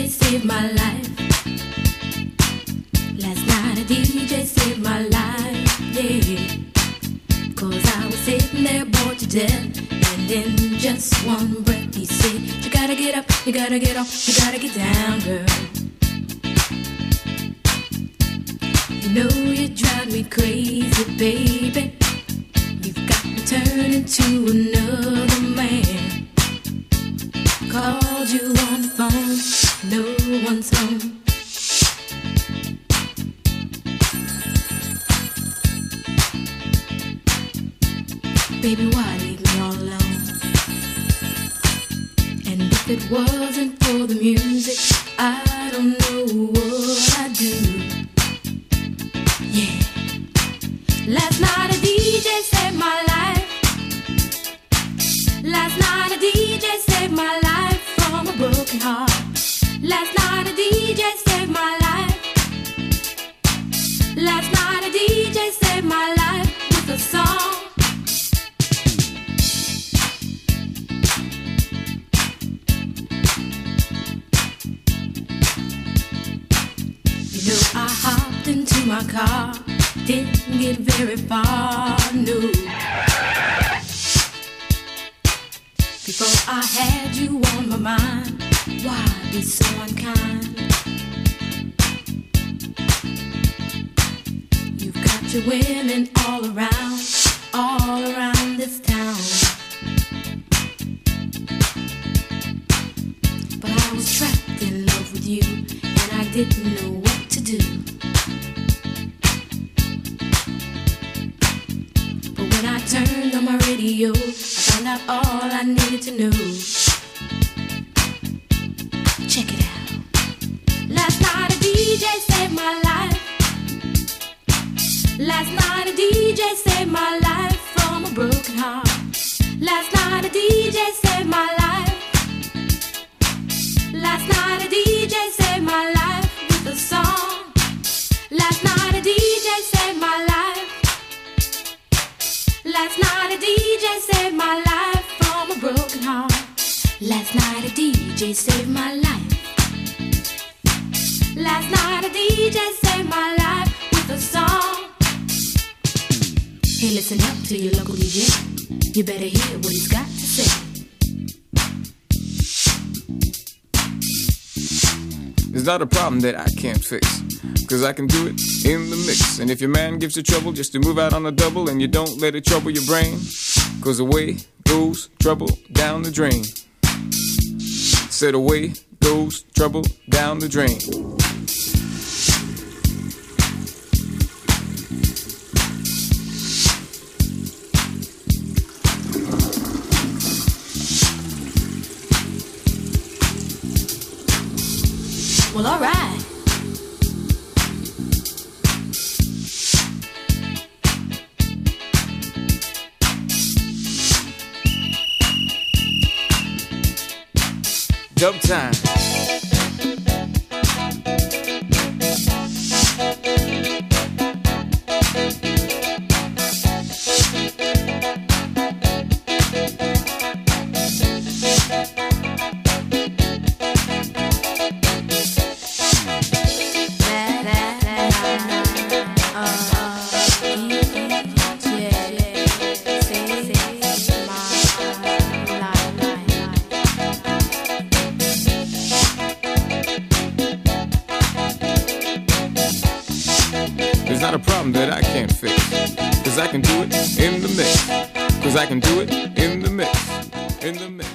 DJ saved my life. Last night a DJ saved my life, yeah. 'Cause I was sitting there bored to death, and in just one breath he said, you gotta get up, you gotta get off, you gotta get down, girl. You know you drive me crazy, baby. You've got me turning to another man. Called you on the phone, no one's home. Baby, why leave me all alone? And if it wasn't for the music, I don't know what I'd do. Yeah. Last night a DJ saved my life. Last night a DJ saved my life from a broken heart. Last night a DJ saved my life. Last night a DJ saved my life with a song. You know I hopped into my car, didn't get very far, no. Before I had you on my mind, why be so unkind? You've got your women all around this town. But I was trapped in love with you, and I didn't know what to do. But when I turned on my radio, I found out all I needed to know. Check it out. Last night a DJ saved my life. Last night a DJ saved my life from a broken heart. Last night a DJ saved my life. Last night a DJ saved my life with a song. Last night a DJ saved my life. Last night a DJ saved my life from a broken heart. Last night a DJ saved my life. Last night a DJ saved my life with a song. Hey, listen up to your local DJ. You better hear what he's got to say. It's not a problem that I can't fix, 'cause I can do it in the mix. And if your man gives you trouble just to move out on a double, and you don't let it trouble your brain, 'cause away goes trouble down the drain. Said away goes trouble down the drain. Well, all right. Dub time. There's not a problem that I can't fix, 'cause I can do it in the mix. 'Cause I can do it in the mix. In the mix.